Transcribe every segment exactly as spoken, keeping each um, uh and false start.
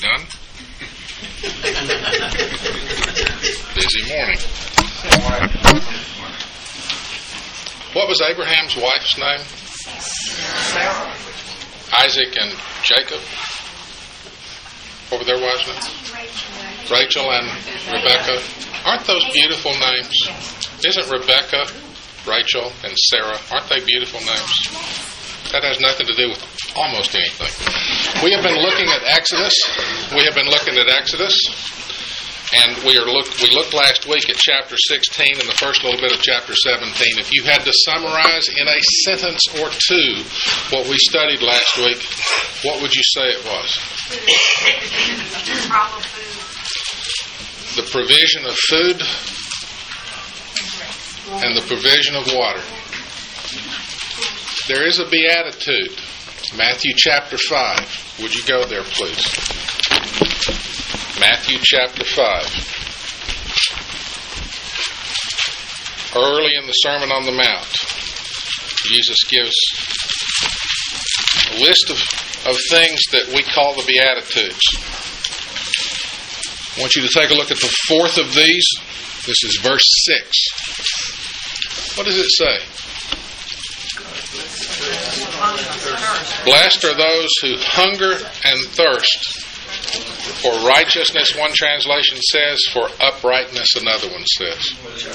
begun. Busy morning. What was Abraham's wife's name? Sarah. Isaac and Jacob. What were their wives' names? Rachel and Rebecca. Aren't those beautiful names? Isn't Rebecca, Rachel, and Sarah, aren't they beautiful names? That has nothing to do with almost anything. We have been looking at Exodus. We have been looking at Exodus. And we are look. We looked last week at chapter sixteen and the first little bit of chapter seventeen. If you had to summarize in a sentence or two what we studied last week, what would you say it was? The provision of food and the provision of water. There is a beatitude. Matthew chapter five. Would you go there, please? Matthew chapter five. Early in the Sermon on the Mount, Jesus gives a list of, of things that we call the Beatitudes. I want you to take a look at the fourth of these. This is verse six. What does it say? Blessed are those who hunger and thirst for righteousness, one translation says. For uprightness, another one says.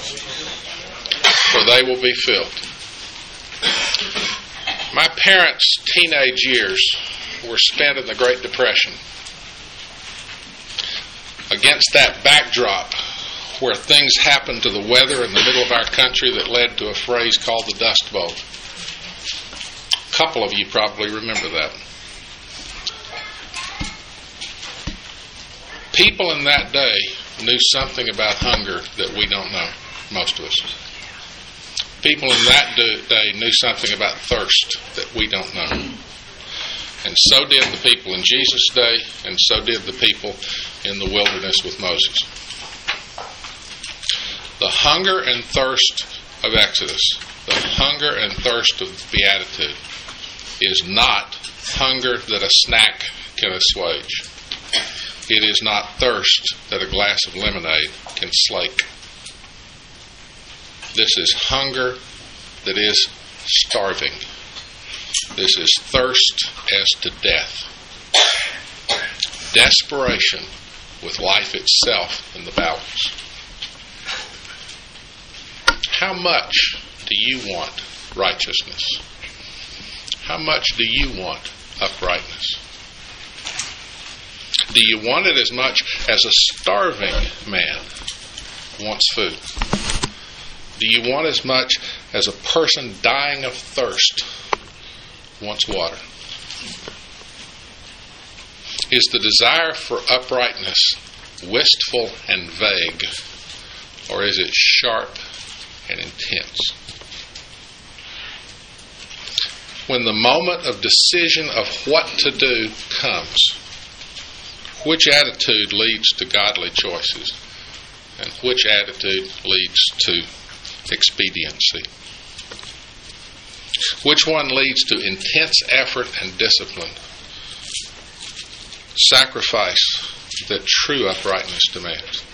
For they will be filled. My parents' teenage years were spent in the Great Depression. Against that backdrop, where things happened to the weather in the middle of our country that led to a phrase called the Dust Bowl. A couple of you probably remember that. People in that day knew something about hunger that we don't know, most of us. People in that day knew something about thirst that we don't know. And so did the people in Jesus' day, and so did the people in the wilderness with Moses. The hunger and thirst of Exodus, the hunger and thirst of Beatitude, is not hunger that a snack can assuage. It is not thirst that a glass of lemonade can slake. This is hunger that is starving. This is thirst as to death. Desperation with life itself in the bowels. How much do you want righteousness? How much do you want uprightness? Do you want it as much as a starving man wants food? Do you want as much as a person dying of thirst wants water? Is the desire for uprightness wistful and vague, or is it sharp and intense? When the moment of decision of what to do comes, which attitude leads to godly choices, and which attitude leads to expediency? Which one leads to intense effort and discipline, sacrifice that true uprightness demands?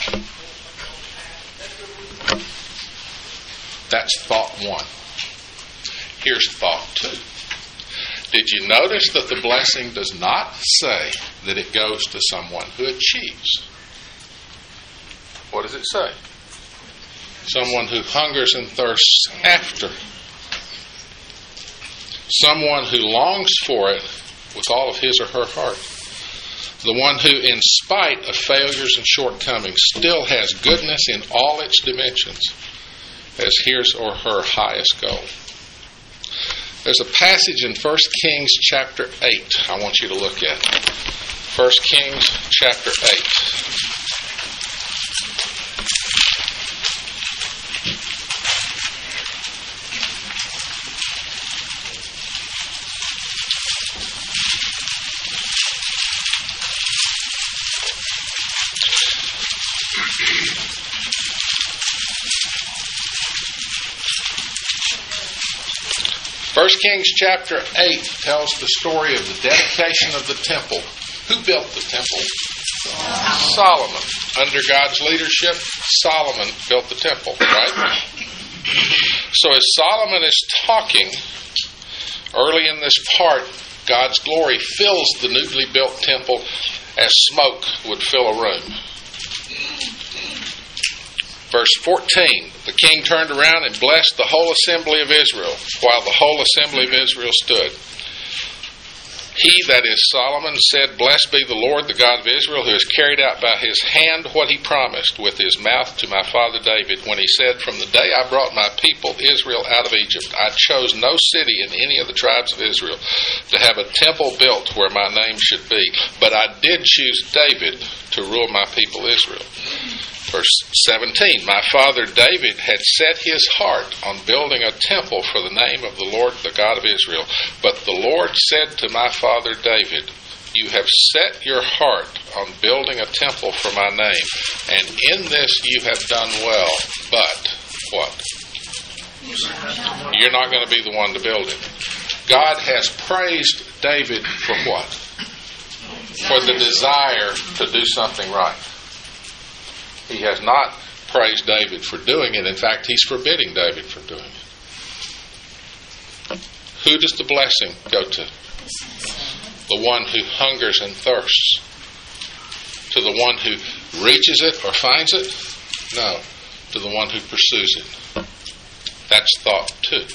That's thought one. Here's thought two. Did you notice that the blessing does not say that it goes to someone who achieves? What does it say? Someone who hungers and thirsts after. Someone who longs for it with all of his or her heart. The one who, in spite of failures and shortcomings, still has goodness in all its dimensions as his or her highest goal. There's a passage in First Kings chapter eight I want you to look at. First Kings chapter eight. First Kings chapter eight tells the story of the dedication of the temple Who built the temple? Solomon. Under God's leadership, Solomon built the temple, right? So as Solomon is talking, early in this part, God's glory fills the newly built temple as smoke would fill a room. Verse fourteen, the king turned around and blessed the whole assembly of Israel, while the whole assembly of Israel stood. He, that is Solomon, said, Blessed be the Lord, the God of Israel, who has carried out by his hand what he promised with his mouth to my father David, when he said, From the day I brought my people Israel out of Egypt, I chose no city in any of the tribes of Israel to have a temple built where my name should be, but I did choose David to rule my people Israel. Verse seventeen, my father David had set his heart on building a temple for the name of the Lord, the God of Israel. But the Lord said to my father David, You have set your heart on building a temple for my name, and in this you have done well. But what? You're not going to be the one to build it. God has praised David for what? For the desire to do something right. He has not praised David for doing it. In fact, he's forbidding David from doing it. Who does the blessing go to? The one who hungers and thirsts. To the one who reaches it or finds it? No. To the one who pursues it. That's thought two.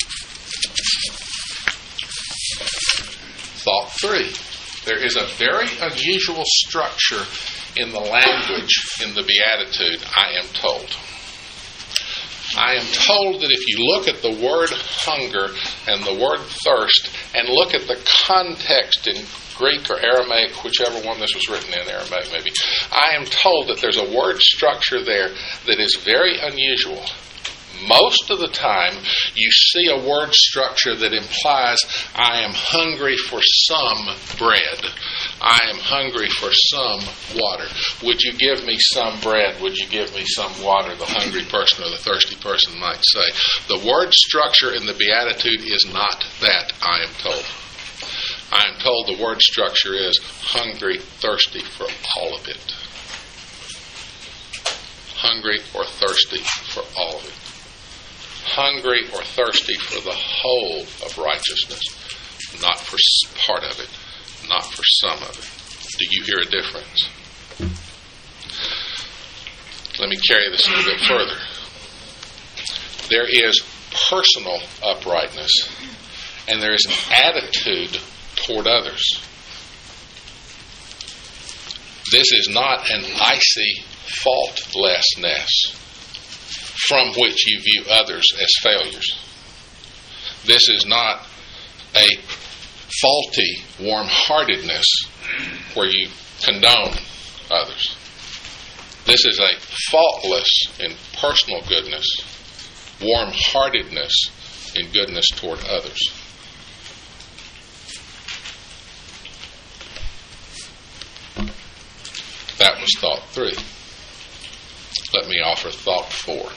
Thought three. There is a very unusual structure in the language in the Beatitude, I am told. I am told that if you look at the word hunger and the word thirst and look at the context in Greek or Aramaic, whichever one this was written in, Aramaic maybe, I am told that there's a word structure there that is very unusual. Most of the time, you see a word structure that implies, I am hungry for some bread. I am hungry for some water. Would you give me some bread? Would you give me some water? The hungry person or the thirsty person might say. The word structure in the Beatitude is not that, I am told. I am told the word structure is hungry, thirsty for all of it. Hungry or thirsty for all of it. Hungry or thirsty for the whole of righteousness, not for part of it, not for some of it. Do you hear a difference? Let me carry this a little bit further. There is personal uprightness, and there is an attitude toward others. This is not an icy faultlessness from which you view others as failures. This is not a faulty warm-heartedness where you condone others. This is a faultless in personal goodness, warm-heartedness in goodness toward others. That was thought three. Let me offer thought four.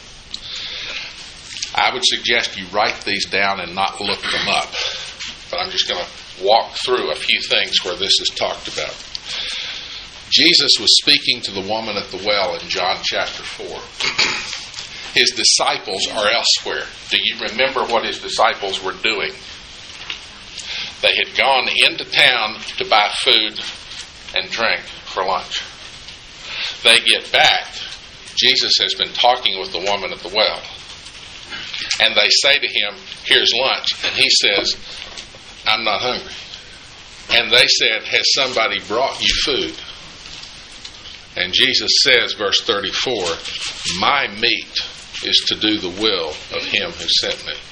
I would suggest you write these down and not look them up. But I'm just going to walk through a few things where this is talked about. Jesus was speaking to the woman at the well in John chapter four. His disciples are elsewhere. Do you remember what his disciples were doing? They had gone into town to buy food and drink for lunch. They get back. Jesus has been talking with the woman at the well. And they say to him, here's lunch. And he says, I'm not hungry. And they said, has somebody brought you food? And Jesus says, verse thirty-four, my meat is to do the will of him who sent me.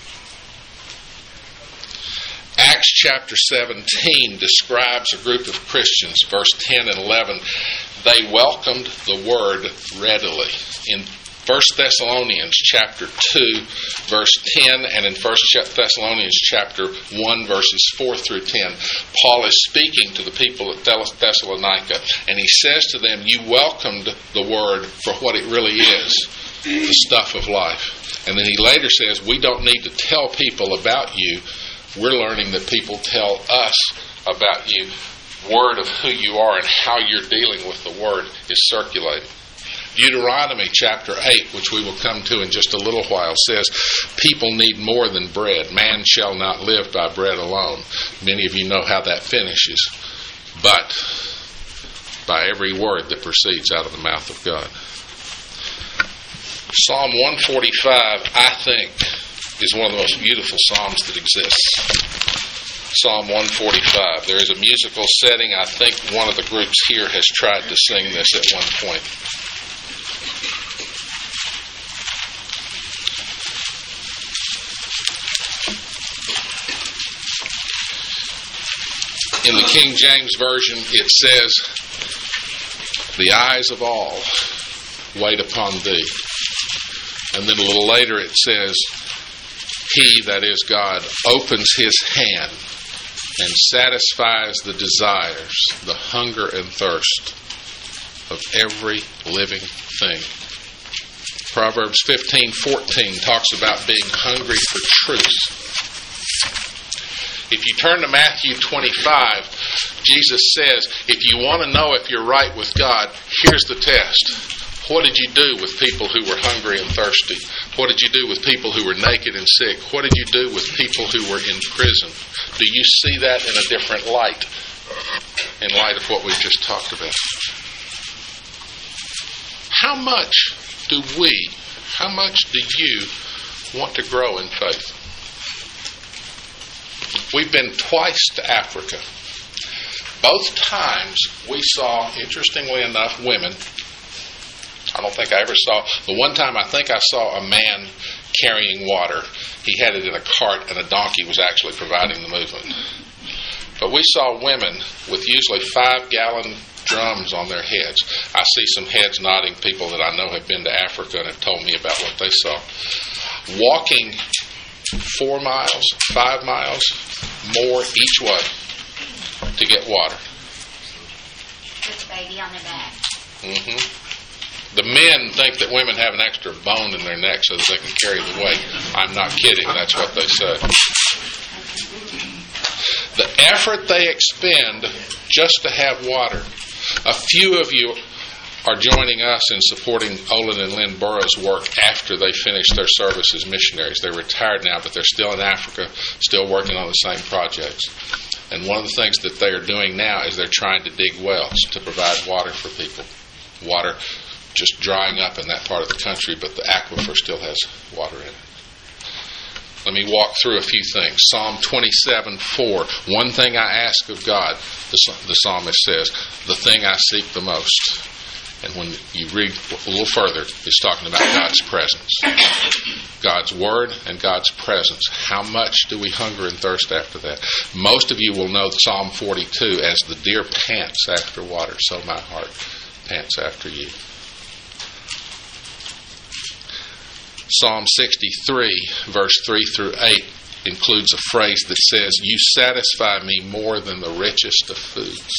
Acts chapter seventeen describes a group of Christians, verse ten and eleven. They welcomed the word readily. In First Thessalonians chapter two, verse ten, and in First Thessalonians chapter one, verses four through ten, Paul is speaking to the people at Thessalonica, and he says to them, you welcomed the word for what it really is, the stuff of life. And then he later says, we don't need to tell people about you. We're learning that people tell us about you. word of who you are and how you're dealing with the word is circulating. Deuteronomy chapter eight, which we will come to in just a little while, says people need more than bread. Man shall not live by bread alone. Many of you know how that finishes. But by every word that proceeds out of the mouth of God. Psalm one forty-five, I think, is one of the most beautiful psalms that exists. Psalm one forty-five. There is a musical setting. I think one of the groups here has tried to sing this at one point. In the King James Version, it says, the eyes of all wait upon thee. And then a little later it says, he, that is God, opens his hand and satisfies the desires, the hunger and thirst of every living thing. Proverbs fifteen fourteen talks about being hungry for truth. If you turn to Matthew twenty-five, Jesus says, if you want to know if you're right with God, here's the test. What did you do with people who were hungry and thirsty? What did you do with people who were naked and sick? What did you do with people who were in prison? Do you see that in a different light, in light of what we've just talked about? How much do we, how much do you want to grow in faith? We've been twice to Africa. Both times we saw, interestingly enough, women. I don't think I ever saw, the one time I think I saw a man carrying water. He had it in a cart and a donkey was actually providing the movement. But we saw women with usually five gallon drums on their heads. I see some heads nodding, people that I know have been to Africa and have told me about what they saw. Walking four miles, five miles, more each way to get water. With the baby on their back. Mm-hmm. The men think that women have an extra bone in their neck so that they can carry the weight. I'm not kidding. That's what they say. The effort they expend just to have water. A few of you are joining us in supporting Olin and Lynn Burroughs' work after they finished their service as missionaries. They're retired now, but they're still in Africa, still working on the same projects. And one of the things that they are doing now is they're trying to dig wells to provide water for people. Water just drying up in that part of the country, but the aquifer still has water in it. Let me walk through a few things. Psalm twenty-seven four. One thing I ask of God, the, the psalmist says, the thing I seek the most. And when you read a little further, it's talking about God's presence. God's word and God's presence. How much do we hunger and thirst after that? Most of you will know Psalm forty-two as the deer pants after water, so my heart pants after you. Psalm sixty-three, verse three through eight, includes a phrase that says, you satisfy me more than the richest of foods.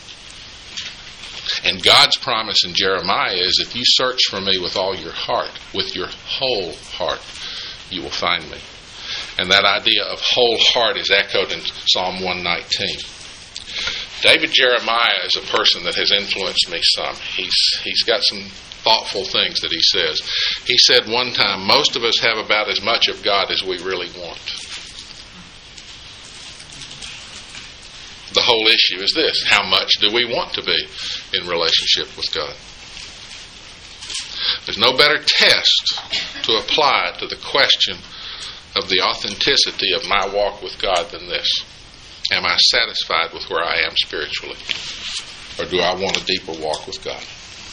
And God's promise in Jeremiah is, if you search for me with all your heart, with your whole heart, you will find me. And that idea of whole heart is echoed in Psalm one nineteen. David Jeremiah is a person that has influenced me some. He's He's got some thoughtful things that he says. He said one time, most of us have about as much of God as we really want. The whole issue is this: how much do we want to be in relationship with God? There's no better test to apply to the question of the authenticity of my walk with God than this. Am I satisfied with where I am spiritually? Or do I want a deeper walk with God?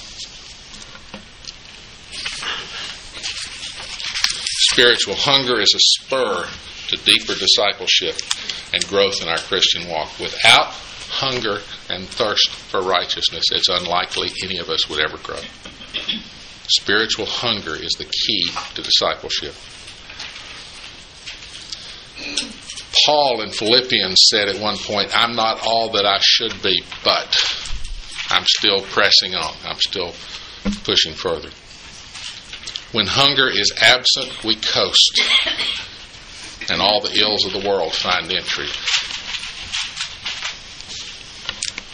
Spiritual hunger is a spur to deeper discipleship and growth in our Christian walk. Without hunger and thirst for righteousness, it's unlikely any of us would ever grow. Spiritual hunger is the key to discipleship. Paul in Philippians said at one point, I'm not all that I should be, but I'm still pressing on. I'm still pushing further. When hunger is absent, we coast, and all the ills of the world find entry.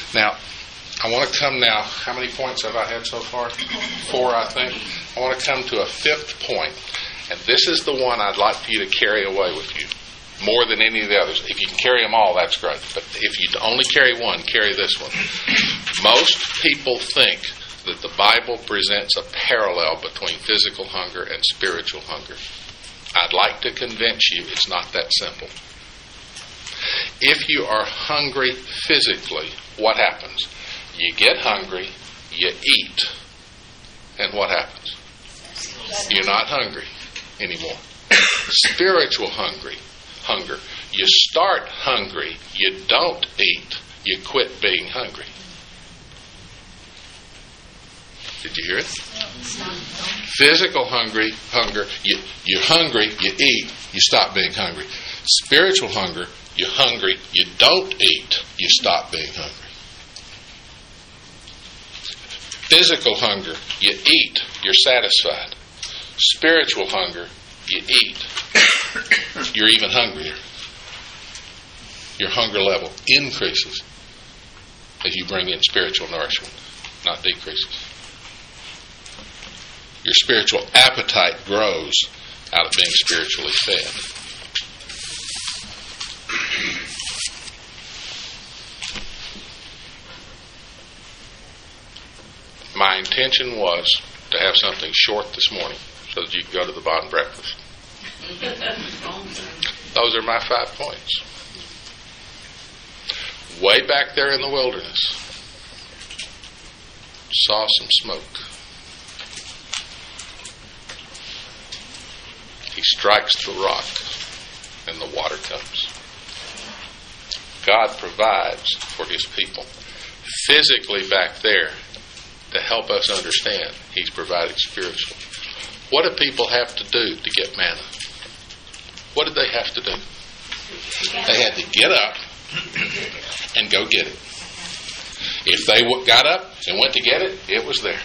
Now, I want to come now, how many points have I had so far? Four, I think. I want to come to a fifth point, and this is the one I'd like for you to carry away with you, more than any of the others. If you can carry them all, that's great. But if you only carry one, carry this one. Most people think that the Bible presents a parallel between physical hunger and spiritual hunger. I'd like to convince you it's not that simple. If you are hungry physically, what happens? You get hungry, you eat, and what happens? You're not hungry anymore. Spiritual hungry, hunger. You start hungry, you don't eat, you quit being hungry. Did you hear it? Physical hungry, hunger, you, you're hungry, you eat, you stop being hungry. Spiritual hunger, you're hungry, you don't eat, you stop being hungry. Physical hunger, you eat, you're satisfied. Spiritual hunger, you eat, you're even hungrier. Your hunger level increases as you bring in spiritual nourishment, not decreases. Your spiritual appetite grows out of being spiritually fed. My intention was to have something short this morning so that you can go to the bond breakfast. Those are my five points. Way back there in the wilderness, saw some smoke. He strikes the rock and the water comes. God provides for His people. Physically back there, to help us understand, He's providing spiritually. What do people have to do to get manna? What did they have to do? They had to get up and go get it. If they got up and went to get it, it was there.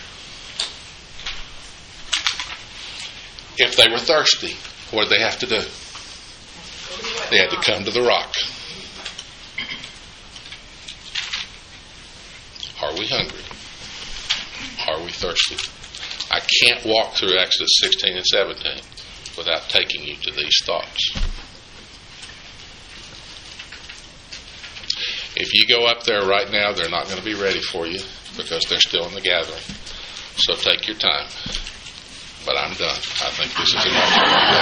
If they were thirsty, what did they have to do? They had to come to the rock. Are we hungry? Are we thirsty? I can't walk through Exodus sixteen and seventeen without taking you to these thoughts. If you go up there right now, they're not going to be ready for you because they're still in the gathering. So take your time. But I'm done. I think this is enough.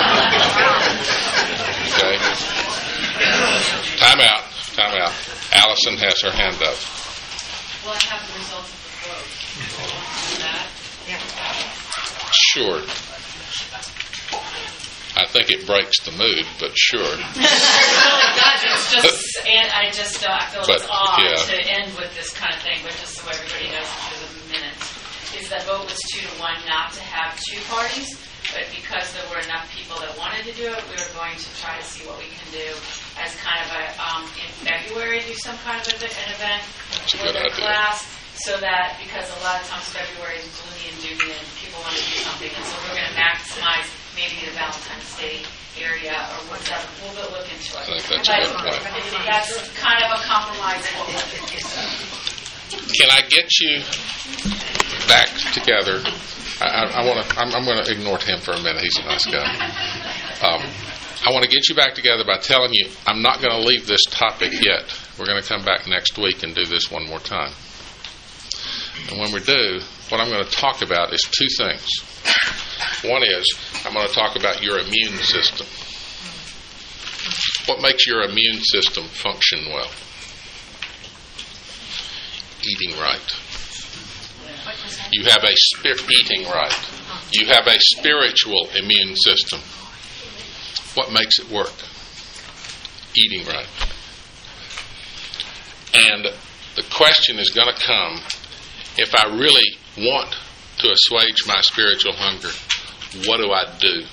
Okay? Time out. Time out. Allison has her hand up. Well, I have the results of the vote. That? Yeah. Sure. I think it breaks the mood, but sure. It really does. It's just, and I just uh, I feel but, it's odd yeah. to end with this kind of thing, but just so everybody knows through the minutes, is that vote was two to one not to have two parties, but because there were enough people that wanted to do it, we were going to try to see what we can do as kind of a, um, in February, do some kind of an event with a class, so that, because a lot of times February is gloomy and doomy and people want to do something, and so we're going to maximize maybe the Valentine's Day area or whatever. We'll look into it. I think that's but a good point. That's kind of a compromise of what we're doing. Can I get you back together? I, I, I want to. I'm, I'm going to ignore him for a minute. He's a nice guy. Um, I want to get you back together by telling you I'm not going to leave this topic yet. We're going to come back next week and do this one more time. And when we do, what I'm going to talk about is two things. One is I'm going to talk about your immune system. What makes your immune system function well? Eating right. You have a spir- eating right. You have a spiritual immune system. What makes it work? Eating right. And the question is going to come, if I really want to assuage my spiritual hunger, what do I do?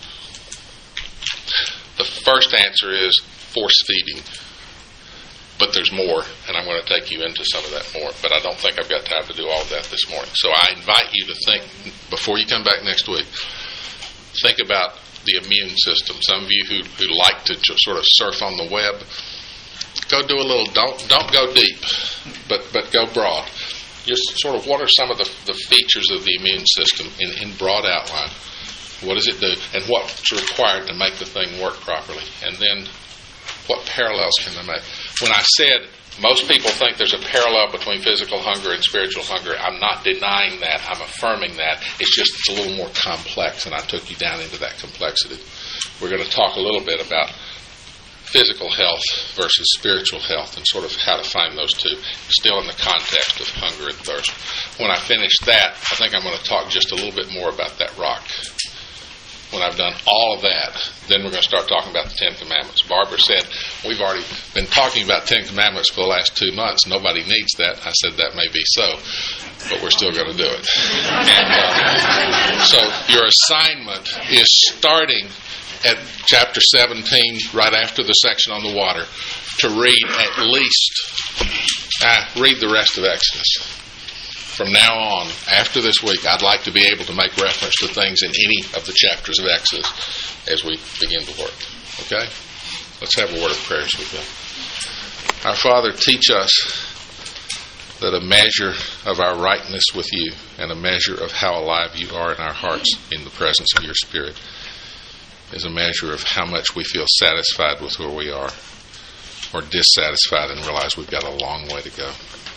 The first answer is force feeding. But there's more, and I'm going to take you into some of that more. But I don't think I've got time to do all of that this morning. So I invite you to think, before you come back next week, think about the immune system. Some of you who, who like to sort of surf on the web, go do a little. Don't don't go deep, but but go broad. Just sort of what are some of the, the features of the immune system in, in broad outline? What does it do, and what's required to make the thing work properly? And then, what parallels can they make? When I said most people think there's a parallel between physical hunger and spiritual hunger, I'm not denying that. I'm affirming that. It's just it's a little more complex, and I took you down into that complexity. We're going to talk a little bit about physical health versus spiritual health and sort of how to find those two, still in the context of hunger and thirst. When I finish that, I think I'm going to talk just a little bit more about that rock. When I've done all of that, then we're going to start talking about the Ten Commandments. Barbara said, we've already been talking about Ten Commandments for the last two months. Nobody needs that. I said, that may be so, but we're still going to do it. And, uh, so your assignment is starting at chapter seventeen, right after the section on the water, to read at least, ah, read the rest of Exodus. From now on, after this week, I'd like to be able to make reference to things in any of the chapters of Exodus as we begin to work. Okay? Let's have a word of prayer as we go. Our Father, teach us that a measure of our rightness with you and a measure of how alive you are in our hearts in the presence of your Spirit is a measure of how much we feel satisfied with where we are or dissatisfied and realize we've got a long way to go.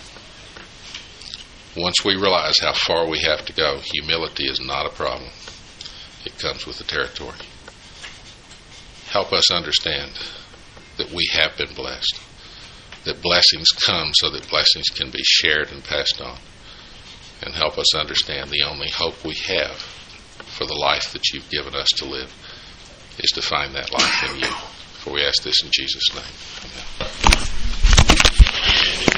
Once we realize how far we have to go, humility is not a problem. It comes with the territory. Help us understand that we have been blessed, that blessings come so that blessings can be shared and passed on. And help us understand the only hope we have for the life that you've given us to live is to find that life in you. For we ask this in Jesus' name. Amen.